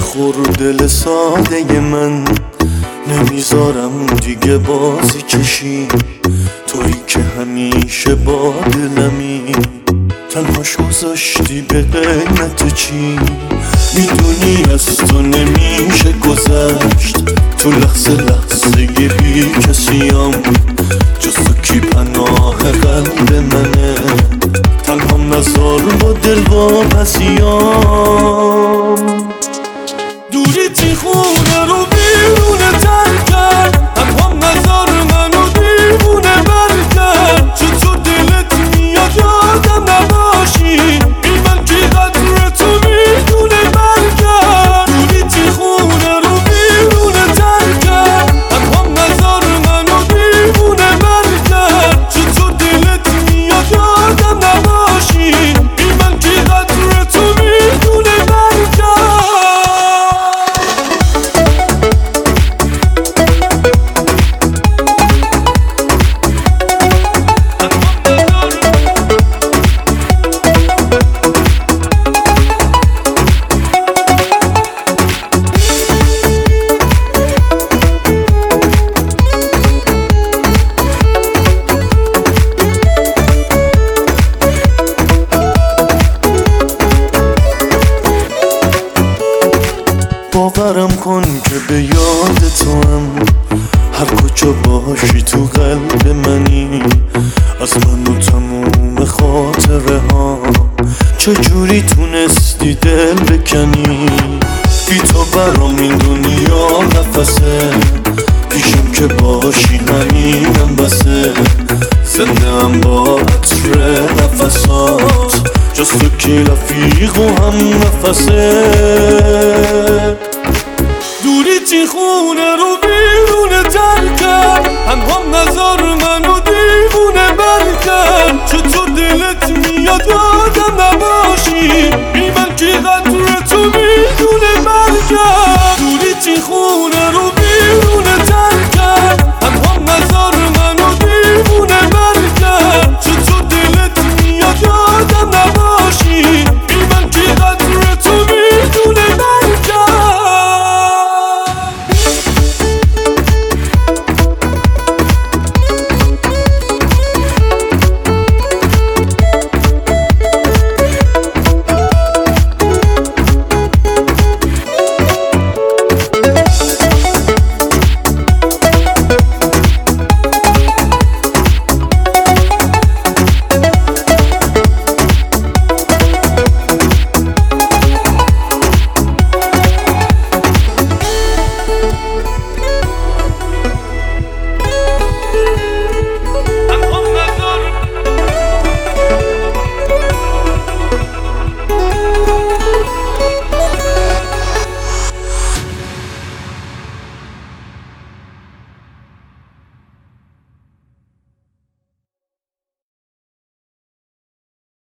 بخور دل ساده من، نمیذارم دیگه بازی کشی، تویی که همیشه با دلمی، تنهاش گذاشتی به قیمت چی؟ میدونی از تو نمیشه گذشت، تو لحظه لحظه بی کسیم، جز تو کی پناه قلب منه، تنها نزار با دل واپسیم. دوری تی خونه رو بیرونه تر کرد، تنها نزار منو دیوونه بر کرد، چطور دلت میاد یادم نباشی، این من که قدر تو میدونه برگرد. دوری تی خونه رو بیرونه تر کرد، تنها نزار منو دیوونه بر کرد، چطور دلت میاد یادم نباشی، این من که قدر تو میدونه برگرد. باورم کن که به یاد تو هم، هر کجا باشی تو قلب منی، از من و تموم خاطره ها، چجوری تونستی دل بکنی؟ بی تو برام این دنیا نفسه، پیشم که باشی همینم بسه، زنده هم با عطر نفسات، جز تو کی رفیق و هم نفسه. دوری تی خونه